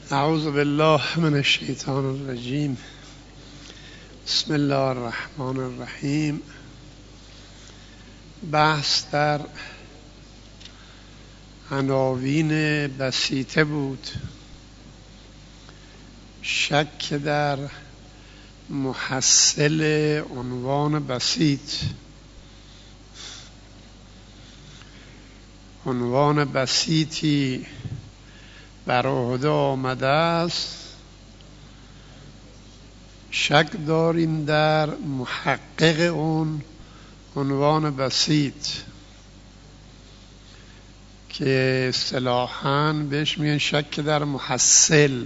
اعوذ بالله من الشیطان الرجیم. بسم الله الرحمن الرحیم. بحث در عناوین بسیطه بود. شک در محصل عنوان بسیط. عنوان بسیطی بر عهده آمده است، شک داریم در محقق اون عنوان بسیط که اصطلاحاً بهش میگن شک در محصل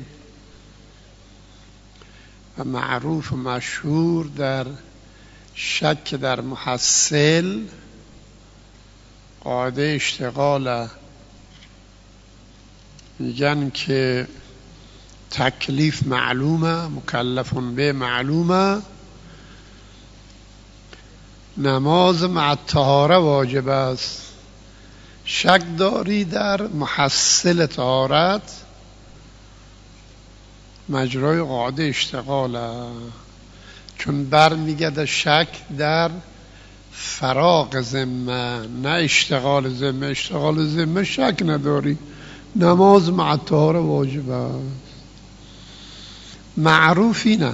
و معروف و مشهور در شک در محصل قاعده اشتغاله. میگن که تکلیف معلومه، مکلفون به معلومه، نماز مع طهاره واجب است. شک داری در محصل طهارت، مجرای قاعده اشتغاله، چون برمیگرده شک در فراغ ذمه نه اشتغال ذمه. اشتغال ذمه شک نداری، نماز مع طهاره واجب است. معروف اینه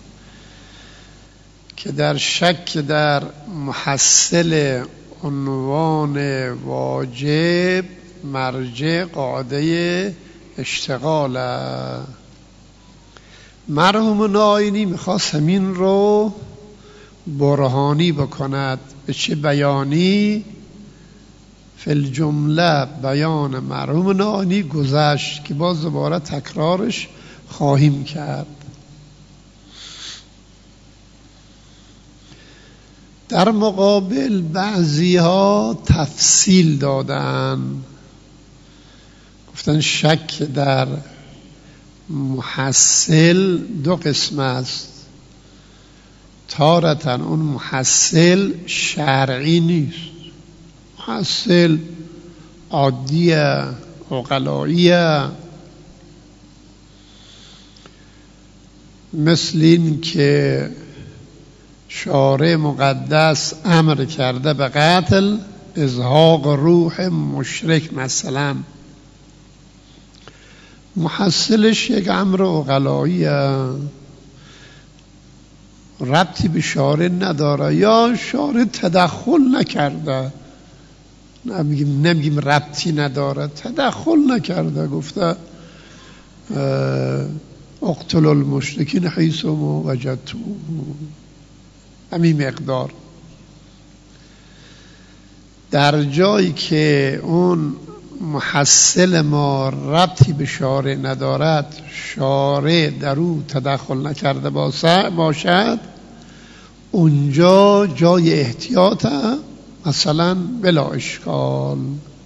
که در شک در محصل عنوان واجب مرجع قاعده اشتغاله. مرحوم ناینی میخواست همین رو برهانی بکند. به چه بیانی؟ فی الجمله بیان مرحوم ناینی گذشت که باز دوباره تکرارش خواهیم کرد. در مقابل بعضی ها تفصیل دادن، گفتن شک در محصل دو قسم است. تارتاً اون محصل شرعی نیست، محصل عادیه، عقلاییه، مثل این که شارع مقدس امر کرده به قتل ازهاق روح مشرک مثلا. محصلش یک امر عقلاییه، ربطی به شارع نداره، یا شارع تدخل نکرده. نمیگیم ربطی نداره، تدخل نکرده، گفته اقتلوا المشرکین حیث وجدتموهم، همین مقدار. در جایی که اون محصل ما ربطی به شارع ندارد، شارع در او تدخل نکرده باشد، اونجا جای احتیاطه، مثلا بلا اشکال.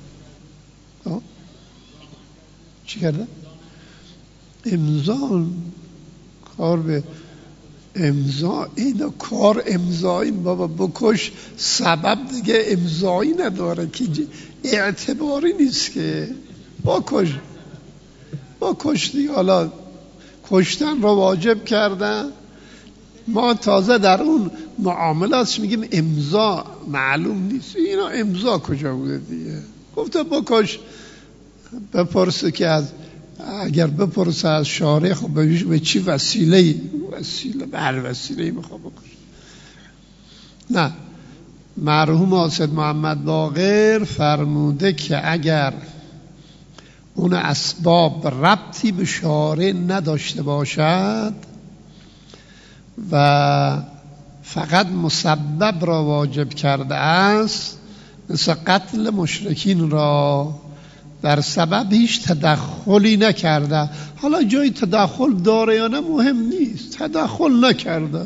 چی کرده؟ امضا، کار به امضا، این کار امضایی بابا بکش، سبب دیگه امضایی نداره که اعتباری نیست که بکش دیگه. حالا کشتن رو واجب کردن، ما تازه در اون معاملاتش میگیم امضا معلوم نیست. اینا امضا کجا بوده دیگه؟ گفته بکش. بپرسه که از اگر بپرسه از شارع، خب به چی وسیله به هر وسیله میخواد بکش. نه، مرحوم حاسد محمد باقر فرموده که اگر اون اسباب ربطی به شارع نداشته باشد و فقط مسبب را واجب کرده است، مثل قتل مشرکین را در سبب هیچ تدخلی نکرده. حالا جای تدخل داره یا نه مهم نیست، تدخل نکرده،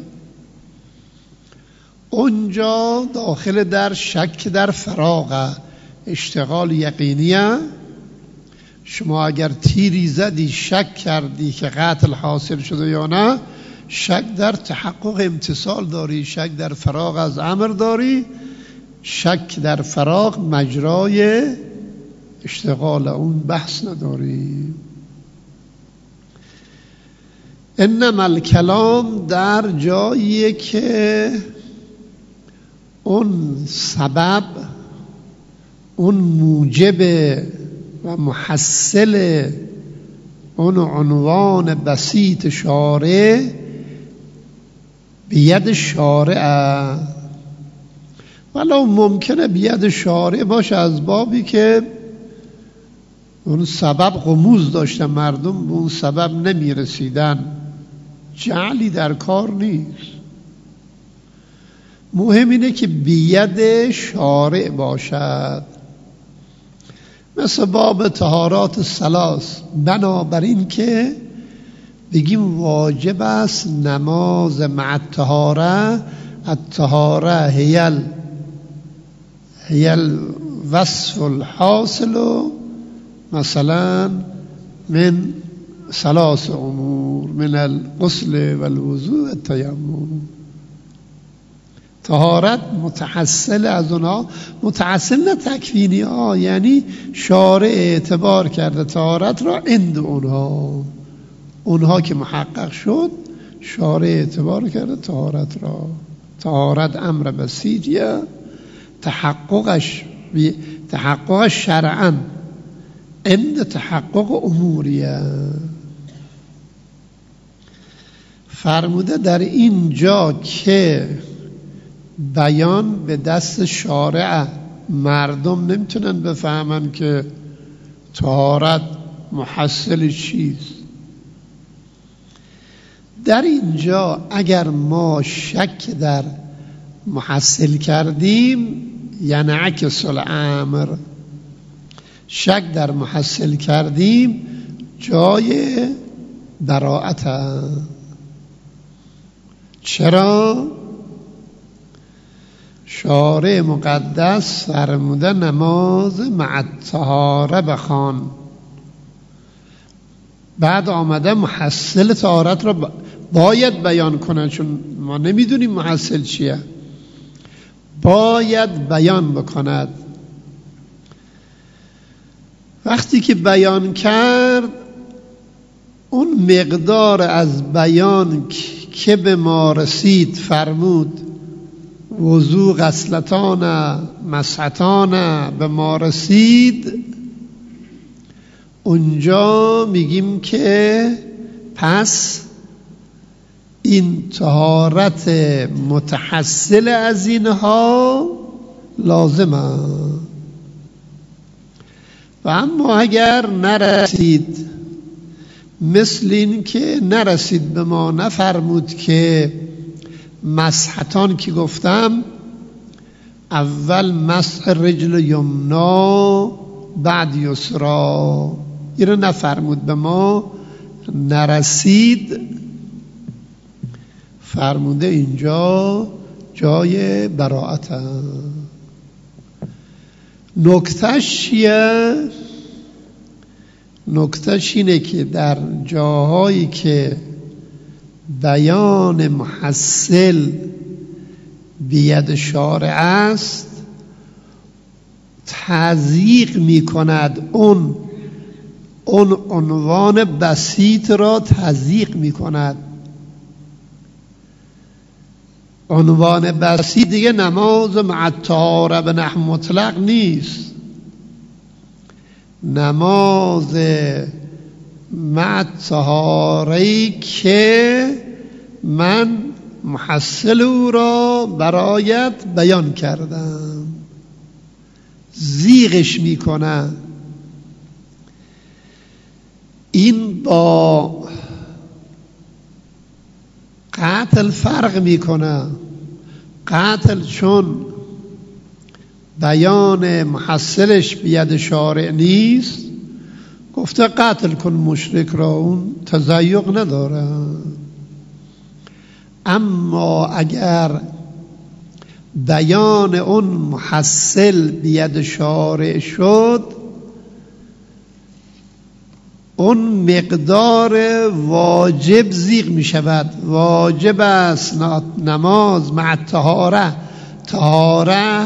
اونجا داخل در شک در فراغ اشتغال یقینیه. شما اگر تیری زدی شک کردی که قتل حاصل شده یا نه، شک در تحقق امتصال داری، شک در فراغ از امر داری. شک در فراغ مجرای اشتغال اون بحث نداری. انما الکلام در جاییه که اون سبب، اون موجب و محصل اون عنوان بسیط شارع بید شارع، ولو ممکنه بید شارع باشه از بابی که اون سبب غموز داشته، مردم به اون سبب نمی رسیدن، جعلی در کار نیست. مهم اینه که بید شارع باشد. مثل باب طهارات الثلاث، بنابراین که بگیم واجب است نماز مع الطهاره، الطهاره هی الوصف الحاصل مثلا من ثلاث امور، من الغسل والوضوء التیمم. طهارت متحصل از اونها، متحصل نه تکوینی ها، یعنی شارع اعتبار کرده طهارت را عند اونها که محقق شد، شارع اعتبار کرده طهارت را. طهارت امر بسیطیه، تحققش شرعا عند تحقق اموریه. فرموده در این جا که بیان به دست شارع، مردم نمیتونن بفهمن که طهارت محصل چیست. در اینجا اگر ما شک در محصل کردیم یعنی عکس الامر، شک در محصل کردیم جای براءت. چرا؟ شارع مقدس فرموده نماز مع الطهاره بخوان، بعد آمده محصل طهارت را باید بیان کنه، چون ما نمیدونیم محصل چیه، باید بیان بکند. وقتی که بیان کرد، اون مقدار از بیان که به ما رسید، فرمود وضو غسلتان مسحتان به ما رسید، اونجا میگیم که پس این طهارت متحصل از اینها لازمه. و اما اگر نرسید، مثل این که نرسید به ما، نفرمود که مسحتان که گفتم اول مسح رجل یمنا بعد یسرا، این رو نفرمود به ما، نرسید. فرموده اینجا جای براءت. نکتهش چیه؟ نکتهش اینه که در جاهایی که بیان محصل بید شارع است، تضییق می کند، اون عنوان بسیط را تضییق می کند. عنوان بسیط دیگه نماز مع الطهاره به نحو مطلق نیست، نماز مع الطهاره که من محصل او را برایت بیان کردم، زیغش میکنه. این با قتل فرق میکنه. قتل چون بیان محصلش بید شارع نیست، گفته قتل کن مشرک را، اون تضیق نداره. اما اگر بیان اون محصل بید شارع شد، اون مقدار واجب زیغ می شود. واجب است نماز مع الطهاره، طهاره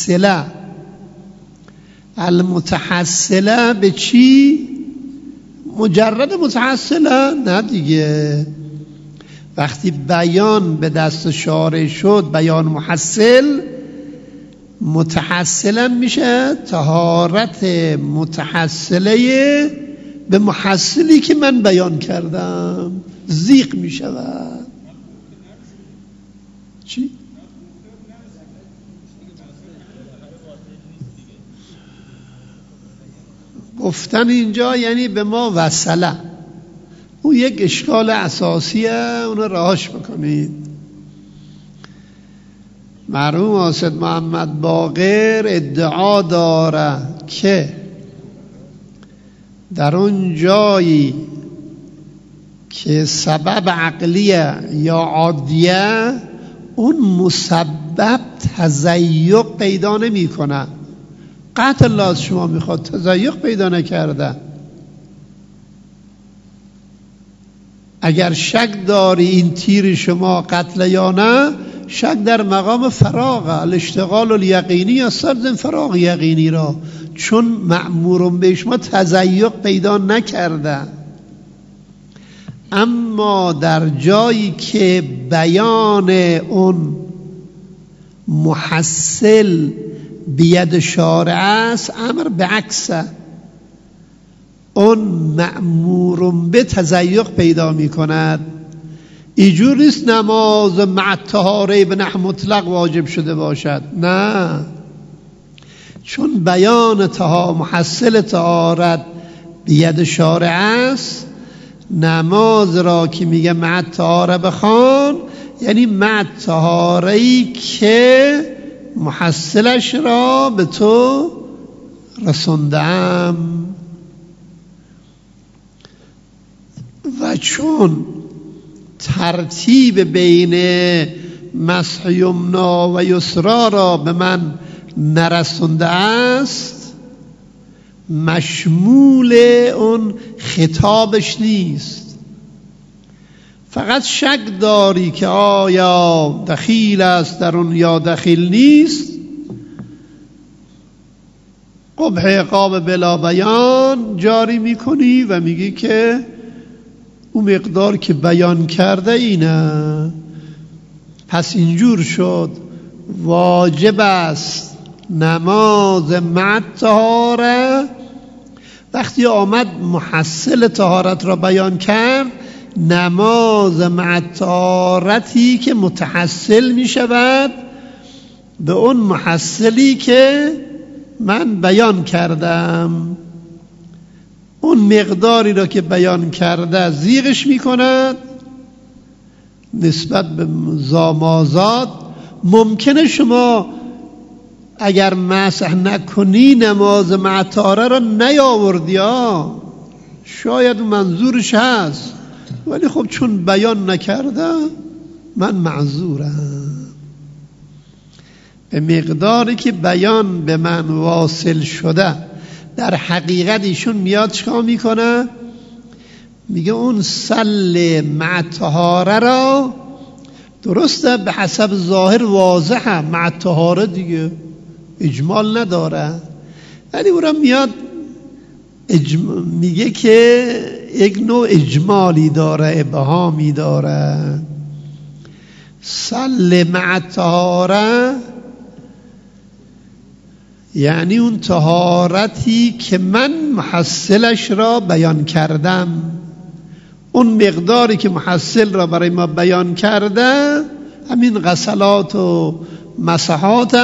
المتحصله به چی؟ مجرد متحصله؟ نه دیگه. وقتی بیان به دست شارع شد، بیان محصل، متحصلا میشه طهارت متحصله به محصلی که من بیان کردم زیغ میشود. چی؟ گفتن اینجا یعنی به ما وصله. اون یک اشکال اساسیه، اونو رهاش بکنید. مرحوم حاسد محمد باقر ادعا داره که در اون جایی که سبب عقلیه یا عادیه، اون مسبب تضیق پیدا نمی کنه. قطع الله از شما میخواد، تضیق پیدا نکرده. اگر شک داری این تیر شما قتل یا نه، شک در مقام فراغه. الاشتغال الیقینی استلزم فراغ یقینی را، چون مأمورون به شما تضیق پیدا نکرده. اما در جایی که بیان اون محصل بید شارع است، امر به عکسه. اون مأمورون به تضیق پیدا می کند. اینجور نیست نماز مع الطهاره به نحو مطلق واجب شده باشد، نه، چون بیان محصل طهارت بید شارع است. نماز را که میگه مع الطهاره بخوان، یعنی مع الطهاره‌ای که محصلش را به تو رسوندم. و چون ترتیب بین مسح یمنا و یسرا را به من نرسونده است، مشمول اون خطابش نیست. فقط شک داری که آیا دخیل است در اون یا دخیل نیست، قبح عقاب بلا بیان جاری میکنی و میگی که اون مقدار که بیان کرده اینه، پس اینجور شد واجب است نماز مع الطهاره. وقتی آمد محصل طهارت را بیان کرد، نماز مع الطهارتی که متحصل می شود به اون محصلی که من بیان کردم، اون مقداری را که بیان کرده زیغش می کند نسبت به زامازاد. ممکنه شما اگر مسح نکنی نماز مع الطهاره را نیاوردی، شاید منظورش هست، ولی خب چون بیان نکرده من معذورم. به مقداری که بیان به من واصل شده، در حقیقت ایشون میاد چیکار میکنه؟ میگه اون سل مع الطهاره را، درسته به حسب ظاهر واضحه مع الطهاره دیگه اجمال نداره، ولی او را میاد میگه که یک نوع اجمالی داره، ابهامی داره. سل مع الطهاره یعنی اون طهارتی که من محصلش را بیان کردم، اون مقداری که محصل را برای ما بیان کرده، همین غسلات و مسحات،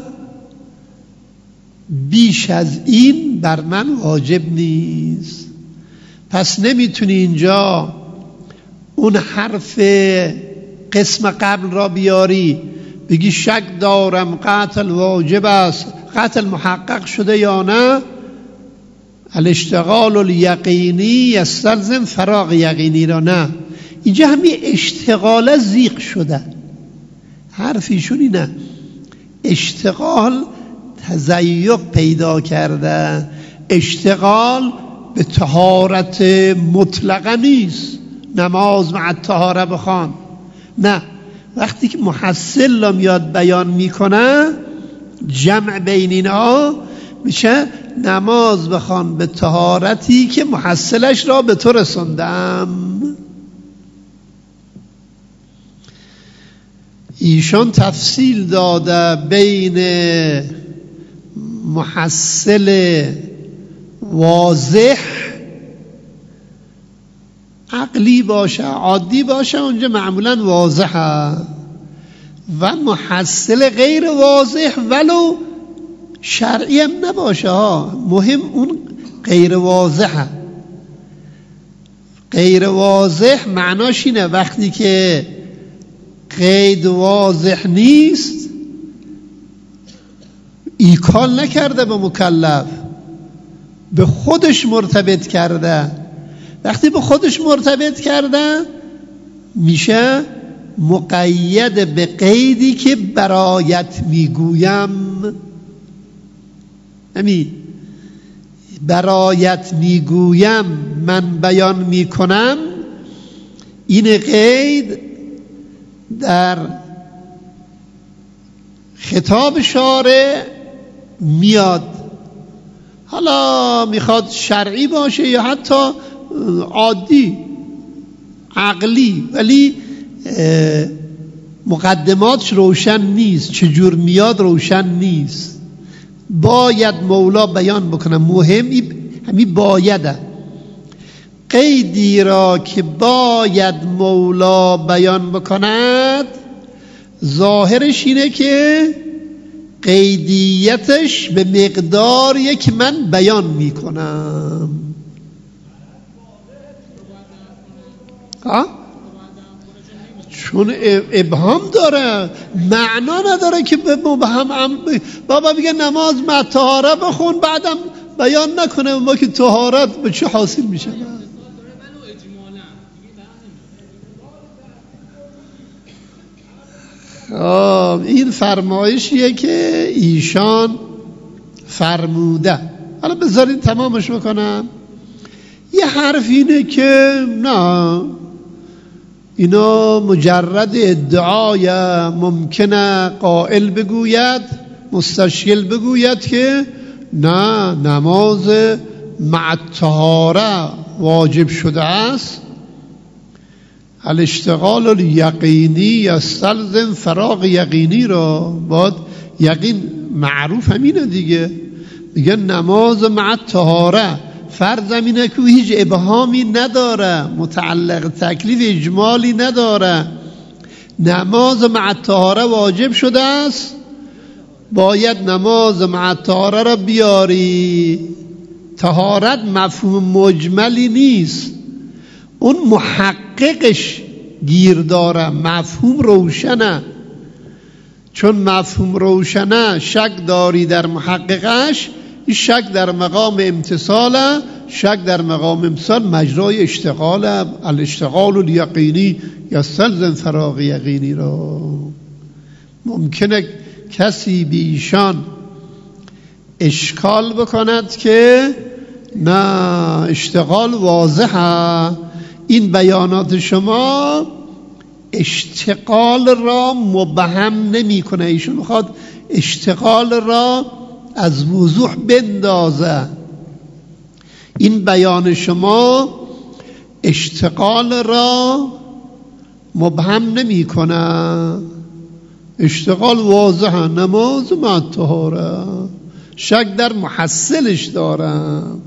بیش از این بر من واجب نیست. پس نمیتونی اینجا اون حرف قسم قبل را بیاری بگی شک دارم قتل واجب است، قتل محقق شده یا نه. الاشتغال الیقینی یستلزم فراغ یقینی را، نه، اینجا همین اشتغال زیغ شده. حرفیشون اینه، اشتغال تضیق پیدا کرده. اشتغال به طهارت مطلقه نیست، نماز مع الطهاره بخوان، نه. وقتی که محصل را میاد بیان میکنه، جمع بین اینها میشه نماز بخوان به طهارتی که محصلش را به تو رسوندم. ایشان تفصیل داده بین محصل واضح عقلی باشه عادی باشه اونجا معمولا واضحه و محصل غیر واضح ولو شرعی هم نباشه ها، مهم اون غیر واضحه. غیر واضح معناش اینه وقتی که قید واضح نیست ایکال نکرده به مکلف، به خودش مرتبط کرده. وقتی به خودش مرتبط کرده میشه مقید به قیدی که برایت میگویم. برایت میگویم من بیان میکنم، این قید در خطاب شارع میاد، حالا میخواد شرعی باشه یا حتی عادی عقلی، ولی مقدماتش روشن نیست، چجور میاد روشن نیست. باید مولا بیان بکنه، مهمی همین بایده. قیدی را که باید مولا بیان بکند ظاهرش اینه که قیدیتش به مقداریه که من بیان میکنم. چون ابهام داره، معنا نداره که به مبهم بابا بگه نماز مع طهارت بخون بعدم بیان نکنه ما که طهارت به چه حاصل میشه. این فرمایشیه که ایشان فرموده. حالا بذارید تمامش بکنم. یه حرف اینه که نه اینا مجرد ادعای، ممکنه قائل بگوید مستشکل بگوید که نه نماز مع الطهاره واجب شده است، الاشتغال الیقینی یستلزم فراغ یقینی را باید یقین معروف همینه دیگه. میگه نماز مع الطهاره فرض اینه که هیچ ابهامی نداره، متعلق تکلیف اجمالی نداره، نماز مع الطهاره واجب شده است، باید نماز مع الطهاره را بیاری. طهارت مفهوم مجملی نیست، اون محققش گیر داره، مفهوم روشنه. چون مفهوم روشنه شک داری در محققش، این شک در مقام امتصال، شک در مقام امتصال مجرای اشتغال، الاشتغال الیقینی یستلزم فراغ یقینی را. ممکنه کسی به ایشان اشکال بکند که نه اشتغال واضحه، این بیانات شما اشتغال را مبهم نمی کنه، ایشون میخواد اشتغال را از وضوح بندازه. این بیان شما اشتغال را مبهم نمی کنه، اشتغال واضحه، نماز مع الطهاره، شک در محصلش دارم.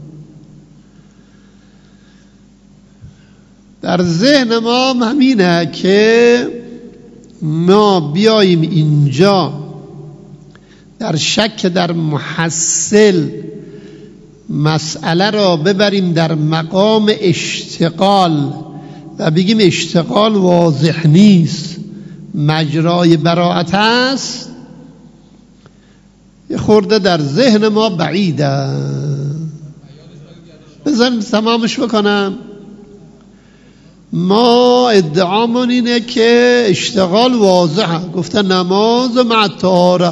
در ذهن ما همینه که ما بیاییم اینجا در شک در محصل مسئله را ببریم در مقام اشتغال و بگیم اشتغال واضح نیست، مجرای براءت است، یه خورده در ذهن ما بعیده. بذاریم تمامش بکنم. ما ادعامون اینه که اشتغال واضحه، گفته نماز مع الطهاره.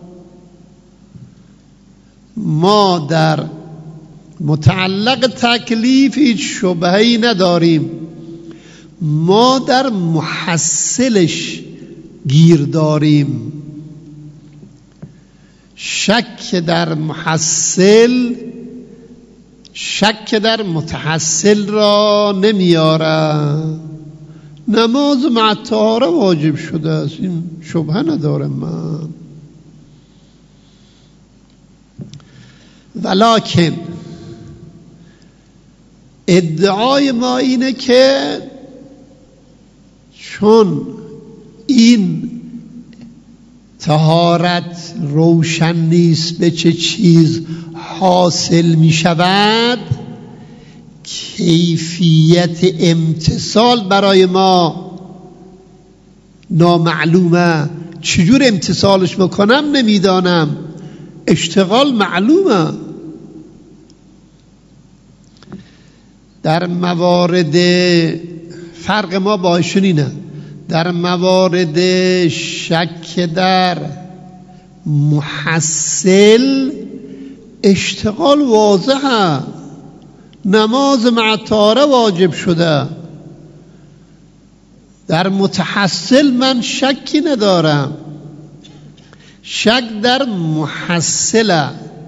ما در متعلق تکلیف هیچ شبهه‌ای نداریم، ما در محصلش گیر داریم. شک در متحصل را نمیارم. نماز مع طهاره واجب شده است، این شبهه نداره من. ولکن ادعای ما اینه که چون این طهارت روشن نیست به چه چیز حاصل می شود، کیفیت امتصال برای ما نامعلومه. چجور امتصالش بکنم نمیدانم، اشتغال معلومه. در موارد فرق ما با ایشون اینه، در موارد شک در محصل اشتغال واضحه، نماز مع طهاره واجب شده. در متحصل من شکی ندارم، شک در محصله.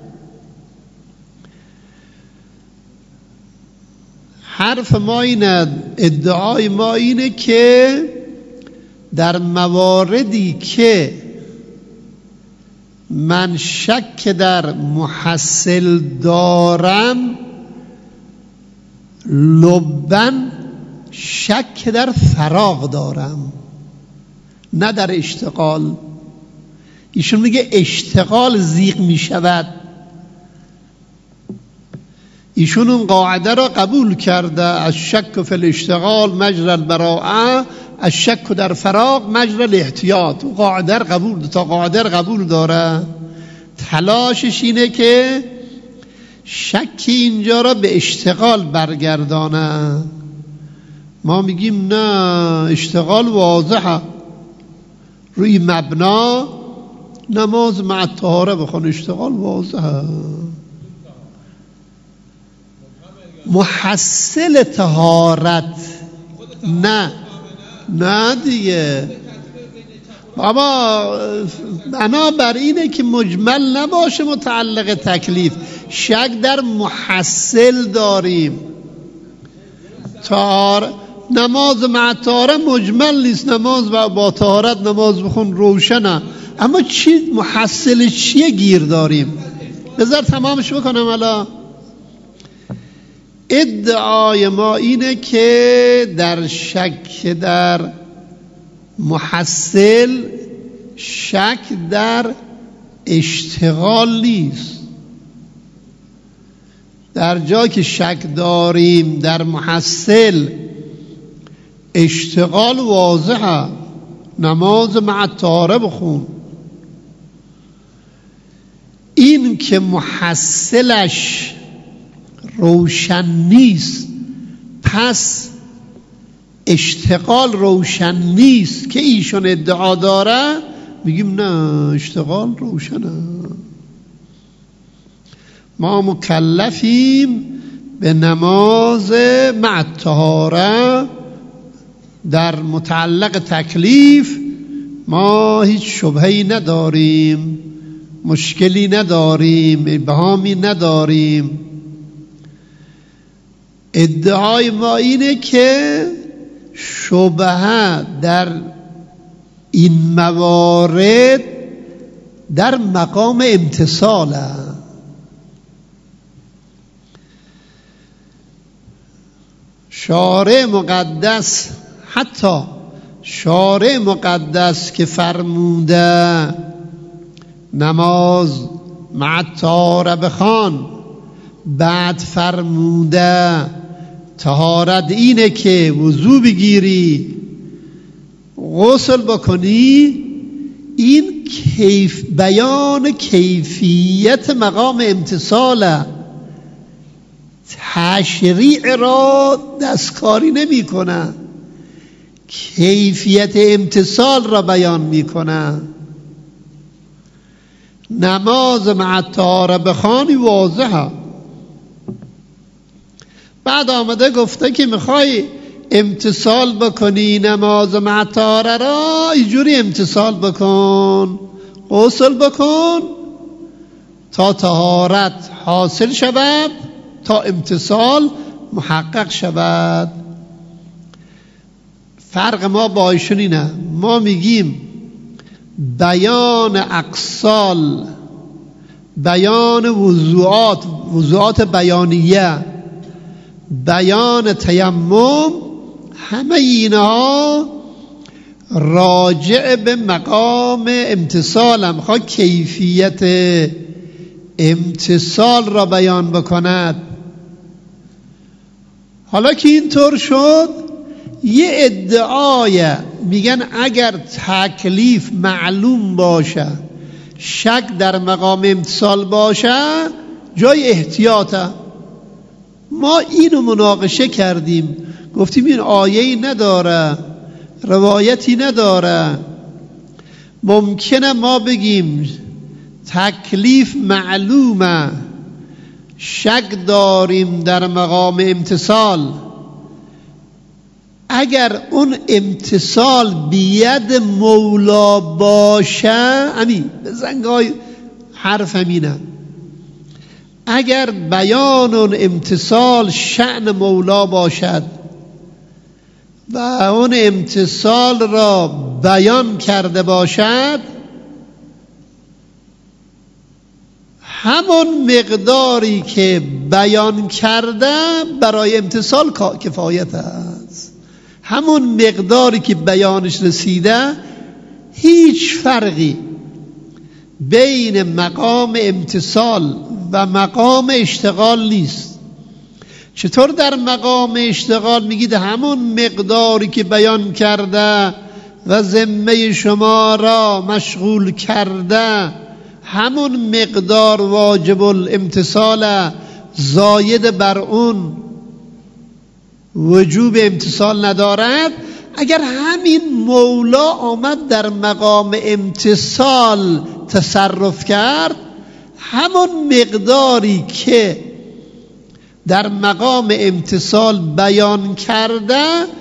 حرف ما اینه، ادعای ما اینه که در مواردی که من شک در محصل دارم، لبن شک در فراغ دارم، نه در اشتغال. ایشون میگه اشتغال زیغ میشود. ایشون اون قاعده را قبول کرده، از شک فی الاشتغال مجرى البراءه، از شک در فراغ مجرى الاحتیاط. اون قاعده را قبول، تا قاعده را قبول داره، تلاشش اینه که شکی اینجا را به اشتغال برگردانه. ما میگیم نه، اشتغال واضحه، روی مبنا نماز مع طهاره بخون، اشتغال واضحه. محصل طهارت نه دیگه بابا، بنابر اینه که مجمل نباشه متعلق تکلیف. شک در محصل داریم. نماز مع طهاره مجمل نیست، نماز با طهارت نماز بخون روشنه، اما چی محصل چیه گیر داریم؟ بذار تمامش بکنم. الان ادعای ما اینه که در شک در محصل شک در اشتغال نیست. در جا که شک داریم در محصل، اشتغال واضحه، نماز مع طهاره بخون. این که محصلش روشن نیست، پس اشتغال روشن نیست که ایشون ادعا داره، میگیم نه، اشتغال روشنه. ما مکلفیم به نماز مع طهاره. در متعلق تکلیف ما هیچ شبهه‌ای نداریم، مشکلی نداریم، ابهامی نداریم. ادعای ما اینه که شبهه در این موارد در مقام امتصاله. شارع مقدس، حتی شارع مقدس که فرموده نماز مع طهاره بخوان، بعد فرموده طهارت اینه که وضو بگیری، غسل بکنی. این بیان کیفیت مقام امتصاله، تشریع را دستکاری نمی کنه، کیفیت امتصال را بیان می کنه. نماز مع طهاره بخوانی واضحه. بعد آمده گفته که میخوای امتصال بکنی نماز مع طهاره را، اینجوری امتصال بکن، غسل بکن، تا طهارت حاصل شود، تا امتثال محقق شود. فرق ما با ایشون اینه، ما میگیم بیان اقسال، بیان وضوعات بیانیه، بیان تیمم، همه اینها راجع به مقام امتثال هم. میخواد کیفیت امتثال را بیان بکند. حالا که اینطور شد، یه ادعای میگن اگر تکلیف معلوم باشه، شک در مقام امتثال باشه، جای احتیاطه. ما اینو مناقشه کردیم، گفتیم این آیه‌ای نداره، روایتی نداره. ممکنه ما بگیم تکلیف معلومه، شک داریم در مقام امتثال. اگر اون امتثال بید مولا باشه، همین بزنگای حرف همینه، اگر بیان اون امتثال شأن مولا باشد و اون امتثال را بیان کرده باشد، همون مقداری که بیان کرده برای امتثال کفایت است. همون مقداری که بیانش رسیده، هیچ فرقی بین مقام امتثال و مقام اشتغال نیست. چطور در مقام اشتغال میگید همون مقداری که بیان کرده و ذمه شما را مشغول کرده، همون مقدار واجب الامتثال، زاید بر اون وجوب امتثال ندارد. اگر همین مولا آمد در مقام امتثال تصرف کرد، همون مقداری که در مقام امتثال بیان کرده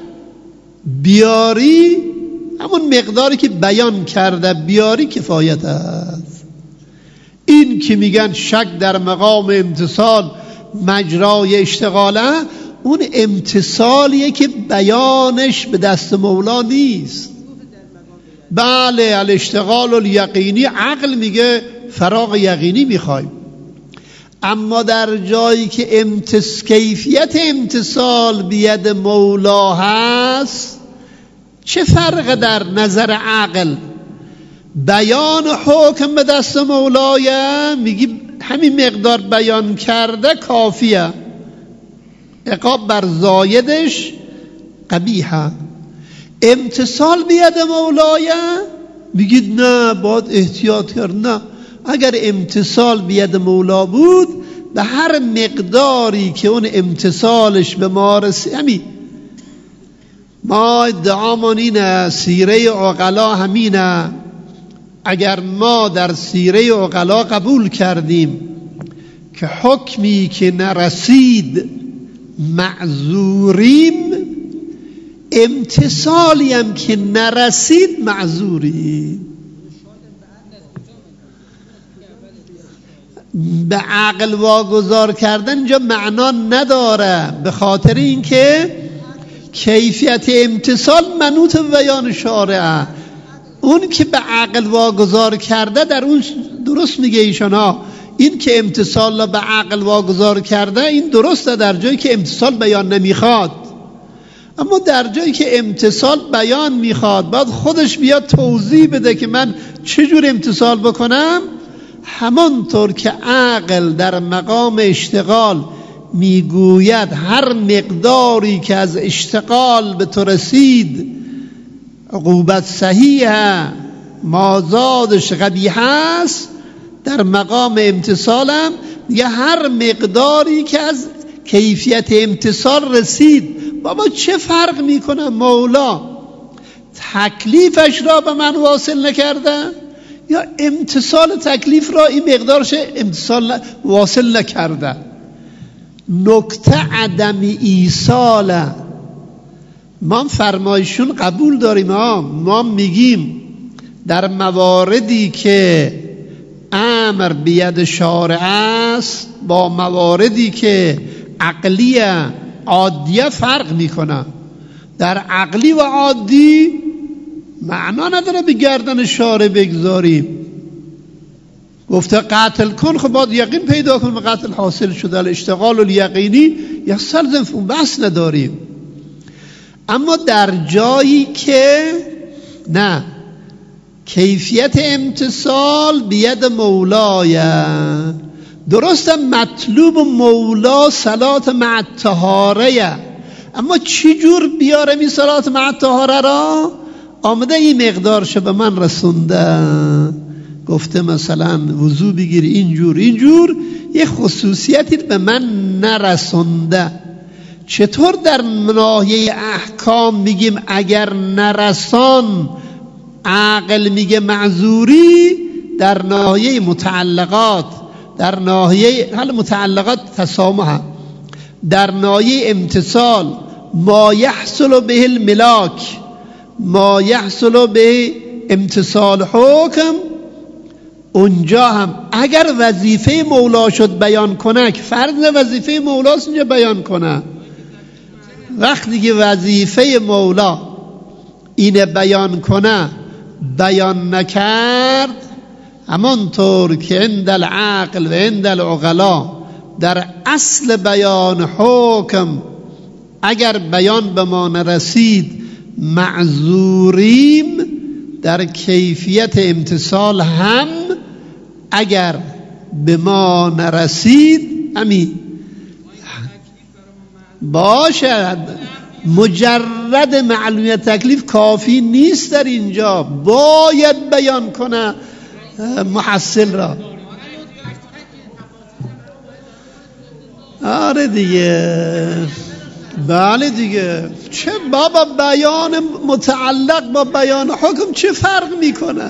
بیاری، همون مقداری که بیان کرده بیاری کفایت است. این که میگن شک در مقام امتثال مجرای اشتغاله، اون امتثالیه که بیانش به دست مولا نیست. بله، الاشتغال الیقینی، عقل میگه فراغ یقینی میخوایم، اما در جایی که کیفیت امتثال بید مولا هست، چه فرق در نظر عقل؟ بیان حکم به دست مولایه، میگی همین مقدار بیان کرده کافیه، عقاب بر زایدش قبیحه. امتثال بید مولایه، میگید نه باید احتیاط کرد. نه، اگر امتثال بید مولا بود، به هر مقداری که اون امتثالش به ما رسید، ما ادعامون اینه، سیره عقلا همینه. اگر ما در سیره عقلا قبول کردیم که حکمی که نرسید معذوریم، امتثالی هم که نرسید معذوریم. به عقل واگذار کردن اینجا معنا نداره، به خاطر اینکه کیفیت امتثال منوط به بیان شارعه. اون که به عقل واگذار کرده در اون درست میگه ایشان ها، این که امتثال را به عقل واگذار کرده این درسته در جایی که امتثال بیان نمیخواد، اما در جایی که امتثال بیان میخواد باید خودش بیاد توضیح بده که من چجور امتثال بکنم. همانطور که عقل در مقام اشتغال میگوید هر مقداری که از اشتغال به تو رسید عقوبت صحیحه، مازادش قبیح است، در مقام امتثالم یه هر مقداری که از کیفیت امتثال رسید. بابا چه فرق میکنه؟ مولا تکلیفش را به من واصل نکرده یا امتثال تکلیف را این مقدارش امتثال واصل نکرده؟ نکته عدم ایصال. ما فرمایشون قبول داریم، ما میگیم در مواردی که امر بید شارع است با مواردی که عقلیه عادیه فرق میکنه. در عقلی و عادی معنا نداره به گردن شارع بگذاریم. گفته قتل کن، خب باید یقین پیدا کن به قتل حاصل شده. الاشتغال الیقینی یستلزم، بحث نداریم. اما در جایی که نه، کیفیت امتصال بید مولای، درست مطلوب مولا صلات مع الطهاره، اما چی جور بیارم این صلات مع الطهاره را؟ آمده این مقدارش به من رسونده، گفته مثلا وضو بگیری اینجور، یه خصوصیتی به من نرسونده. چطور در ناحیه احکام میگیم اگر نرسان عقل میگه معذوری، در ناحیه متعلقات، در ناحیه حال متعلقات تسامح، در ناحیه امتصال ما یحصل به الملاک، ما یحصل به امتصال حکم، اونجا هم اگر وظیفه مولا شد بیان کنه که فرض وظیفه مولاست اینجا بیان کنه. وقتی که وظیفه مولا اینه بیان کنه بیان نکرد، همانطور که عند العقل و عند العقلا در اصل بیان حکم اگر بیان به ما نرسید معذوریم، در کیفیت امتصال هم اگر به ما نرسید همین باشد. مجرد معلومیت تکلیف کافی نیست، در اینجا باید بیان کنه محصل را. آره دیگه، بله دیگه، چه بابا بیان متعلق با بیان حکم چه فرق میکنه؟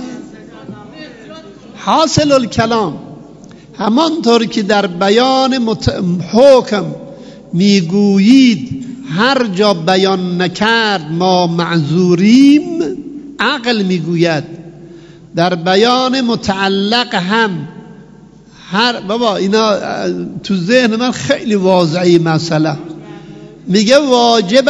حاصل الکلام همانطور که در بیان حکم میگویید هر جا بیان نکرد ما معذوریم، عقل میگوید در بیان متعلق هم بابا اینا تو ذهن من خیلی واضحی مسئله. میگه واجب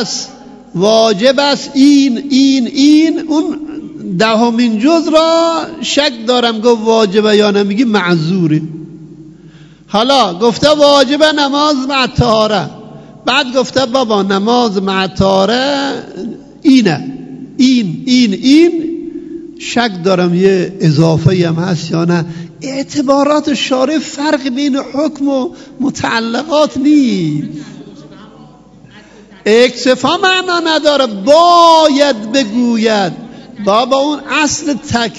است این اون دهمین جز را شک دارم، گفت واجبه یا نه، میگی معذوری. حالا گفته واجب نماز مع طهاره، بعد گفته بابا نماز مع طهاره اینه، این شک دارم یه اضافه هم هست یا نه. اعتبارات شارع فرق بین حکم و متعلقات نیست. اکتفا معنا نداره، باید بگوید. بابا اون اصل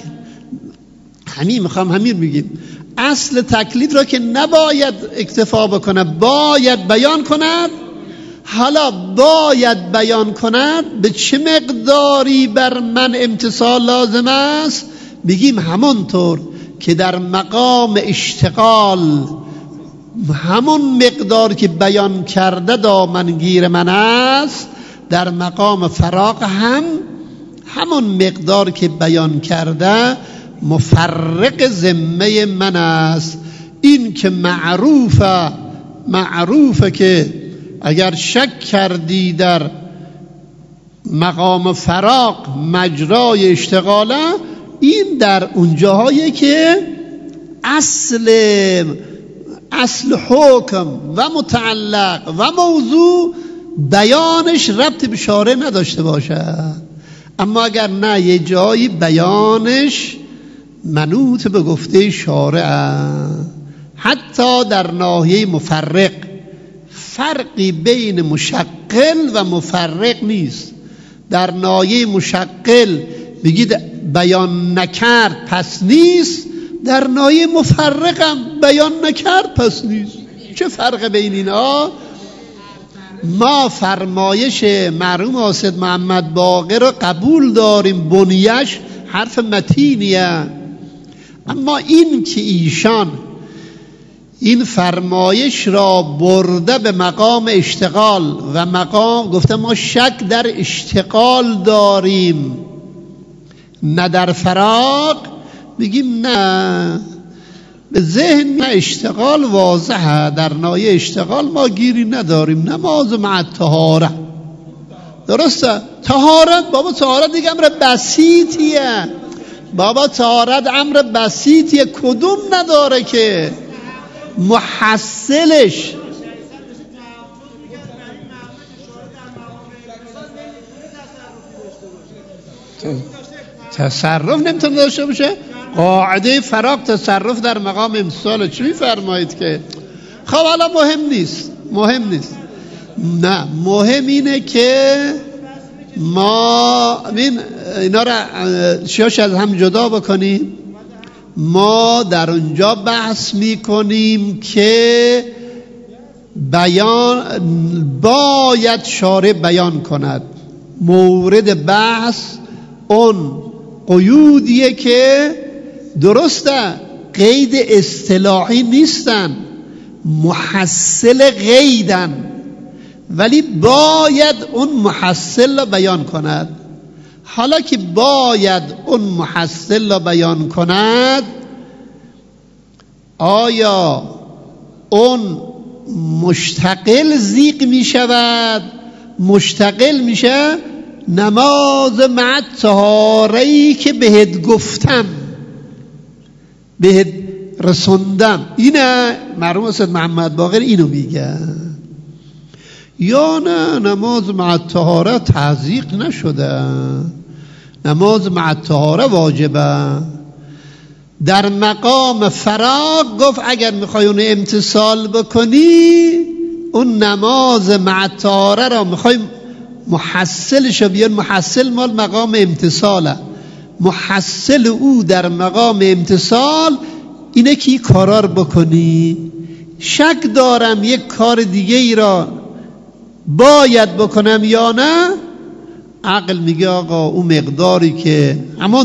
همین میگیم اصل تکلیف را که نباید اکتفا بکنه، باید بیان کند. حالا باید بیان کند به چه مقداری بر من امتصال لازم است؟ بگیم همونطور که در مقام اشتغال همون مقدار که بیان کرده دامنگیر من است، در مقام فراغ هم همون مقدار که بیان کرده مفرق ذمه من است. این که معروفه که اگر شک کردی در مقام فراغ مجرای اشتغاله، این در اونجاهایی که اصل حکم و متعلق و موضوع بیانش ربط به شارع نداشته باشه. اما اگر نه، یه جایی بیانش منوط به گفته شارع، حتی در ناحیه مفرق فرقی بین مشقل و مفرق نیست. در ناحیه مشقل بگید بیان نکرد پس نیست، در ناحیه مفرق هم بیان نکرد پس نیست. چه فرق بین اینا؟ ما فرمایش مرحوم حاسد محمد باقر رو قبول داریم، بنیش حرف متینیه. اما این که ایشان این فرمایش را برده به مقام اشتغال و مقام گفته ما شک در اشتغال داریم نه در فراغ، بگیم نه، به ذهن اشتغال واضحه، در نایه اشتغال ما گیری نداریم. نماز مع طهاره، درسته؟ طهارت بابا، طهارت دیگه امر بسیطیه بابا، طهارت امر بسیطیه، کدوم نداره که محصلش تصرف نمیتونه داشته باشه. قاعده فراغ تصرف در مقام امتثال. چی میفرمایید که خب حالا مهم نیست. نه، مهم اینه که ما اینا را شیاش از هم جدا بکنیم. ما در اونجا بحث میکنیم که بیان باید شارع بیان کند. مورد بحث اون قیودیه که درسته قید اصطلاحی نیستن، محصل قیدن، ولی باید اون محصل را بیان کند. حالا که باید اون محصل را بیان کند، آیا اون مشتقل ذیق می شود؟ مشتقل میشه نماز مع طهاره‌ای که بهت گفتم، بهت رسوندم. اینه مرحوم استاد محمد باقر اینو میگه. یا نه، نماز مع طهاره تعزیق نشده، نماز مع طهاره واجبه. در مقام فراغ گفت اگر میخوای اون امتثال بکنی، اون نماز مع طهاره را میخوای محصلش رو بیان. محصل مال مقام امتثاله، محصل او در مقام امتثال اینه که کارار بکنی. شک دارم یک کار دیگه ای را باید بکنم یا نه. عقل میگه آقا اون مقداری که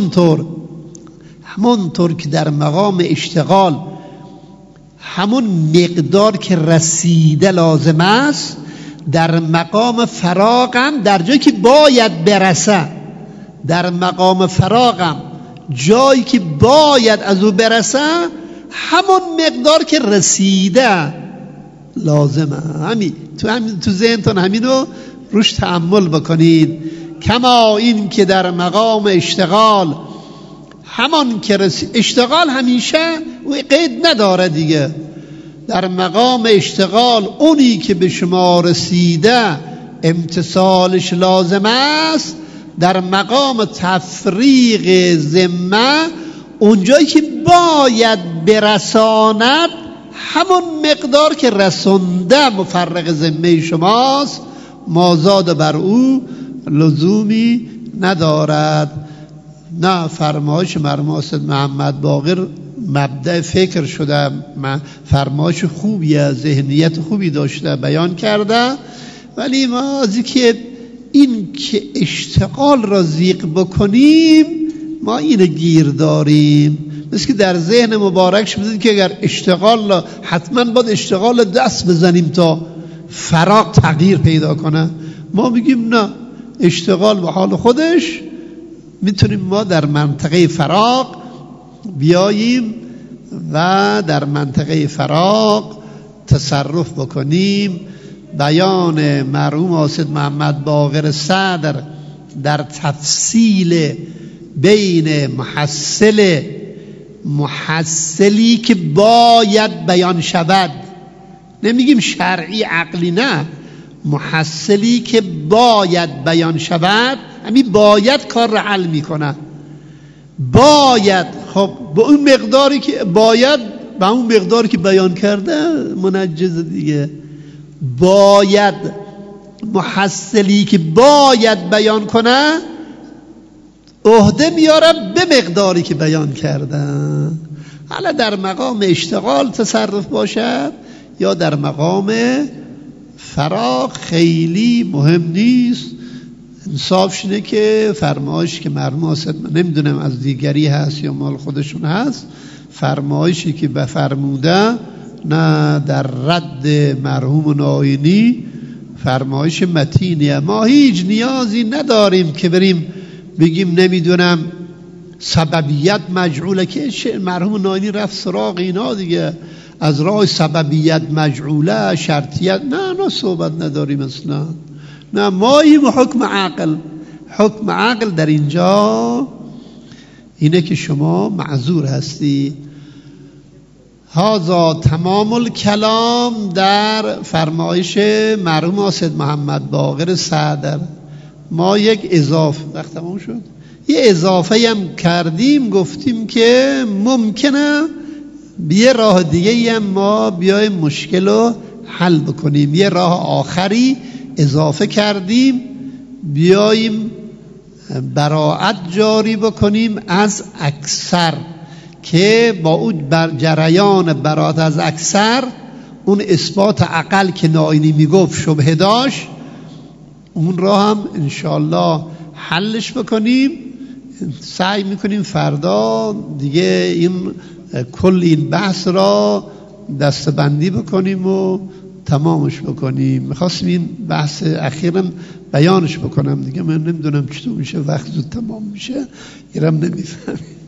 همانطور که در مقام اشتغال همون مقدار که رسیده لازم است، در مقام فراغم در جایی که باید برسه، در مقام فراغم جایی که باید از او برسه، همون مقدار که رسیده لازمه. همین تو ذهنتون همینو روش تأمل بکنید. کما این که در مقام اشتغال همان که اشتغال همیشه و قید نداره دیگه. در مقام اشتغال اونی که به شما رسیده امتثالش لازم است. در مقام تفریق ذمه اونجایی که باید برساند، همون مقدار که رسونده مفرق ذمه شماست، مازاد بر او لزومی ندارد. نه، فرمایش مرحوم استاد محمد باقر مبدأ فکر شده، فرمایش خوبیه، ذهنیت خوبی داشته، بیان کرده. ولی ما از که این که اشتغال را ذیق بکنیم، ما اینو گیر داریم. مثل که در ذهن مبارک شد که اگر اشتغال را حتما باید اشتغال دست بزنیم تا فراغ تغییر پیدا کنه. ما میگیم نه، اشتغال به حال خودش میتونیم ما در منطقه فراغ بیاییم و در منطقه فراغ تصرف بکنیم. بیان مرحوم استاد محمد باقر صدر در تفصیل بین محصلی که باید بیان شود، نمیگیم شرعی عقلی، نه، محصلی که باید بیان شود، همین باید کار را حل میکنه. باید خب به اون مقداری که باید، به اون مقداری که بیان کرده منجز دیگه. باید محصلی که باید بیان کنه عهده میاره به مقداری که بیان کردن. حالا در مقام اشتغال تصرف باشد یا در مقام فراغ خیلی مهم نیست. انصافش اینه که فرمایش که مرحوم استاد، نمیدونم از دیگری هست یا مال خودشون هست، فرمایشی که بفرموده نه در رد مرحوم ناینی فرمایش متینیه. ما هیچ نیازی نداریم که بریم بگیم نمیدونم سببیت مجعوله که مرحوم ناینی رفت سراغ اینا دیگه، از راه سببیت مجعوله شرطیت نه صحبت نداریم اصلا. نه ماییم حکم عقل در اینجا اینه که شما معذور هستی. هذا تمام الکلام در فرمایش مرحوم اسد محمد باقر صدر. ما یک اضافه وقت تمام شد، یه اضافه هم کردیم، گفتیم که ممکنه یه راه دیگه هم ما بیایم مشکل رو حل بکنیم. یه راه آخری اضافه کردیم، بیاییم براءت جاری بکنیم از اکثر، که با اون جریان براءت از اکثر اون اثبات عقل که ناینی میگفت شبهه داشت، اون را هم انشاءالله حلش بکنیم. سعی میکنیم فردا دیگه این کل این بحث را دستبندی بکنیم و تمامش بکنیم. میخواستم این بحث اخیرم بیانش بکنم دیگه، من نمیدونم چطور میشه، وقت زود تمام میشه، اینم نمیفهمیم.